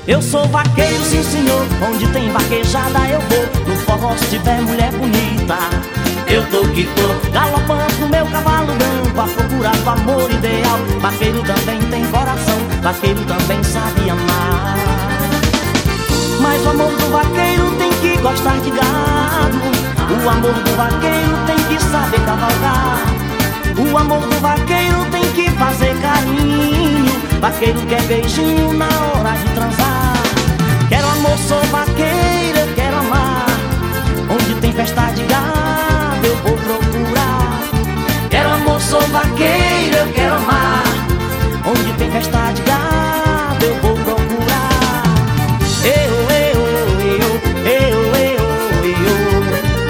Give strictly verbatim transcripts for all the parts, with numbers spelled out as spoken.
Eu sou vaqueiro, sim senhor, onde tem vaquejada eu vou. No forró se tiver mulher bonita, eu tô que tô galopando no meu cavalo branco a procurar o amor ideal. Vaqueiro também tem coração, vaqueiro também sabe amar. Mas o amor do vaqueiro tem que gostar de gado. O amor do vaqueiro tem que saber cavalgar. O amor do vaqueiro tem que fazer carinho. Vaqueiro quer beijinho na hora de transar. Quero amor, sou vaqueiro, eu quero amar. Onde tem festa de gado eu vou procurar. Quero amor, sou vaqueiro, eu quero amar. Onde tem festa de gado eu vou procurar. Eu, eu, eu, eu, eu, eu.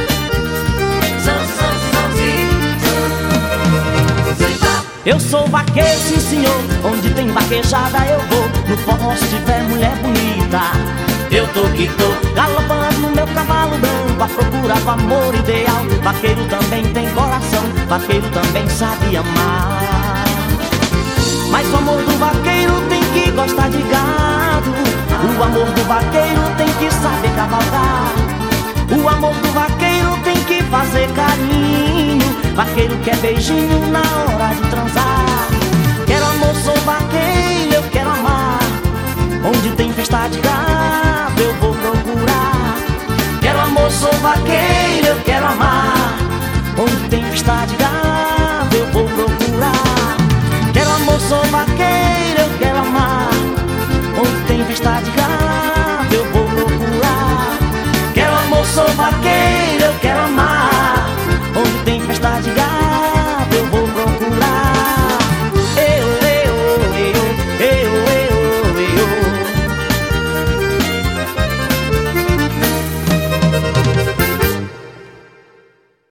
Eu sou vaqueiro, sim senhor, onde tem vaquejada eu vou. No forró se tiver mulher bonita, eu tô que tô galopando no meu cavalo branco a procurar o amor ideal. Vaqueiro também tem coração, vaqueiro também sabe amar. Mas o amor do vaqueiro tem que gostar de gado. O amor do vaqueiro tem que saber cavalgar. O amor do vaqueiro tem que fazer carinho. Vaqueiro quer beijinho na hora de transar. Quero amor, sou vaqueiro, eu quero amar. Onde tem festa de gado eu vou procurar. Quero amor, sou vaqueiro, eu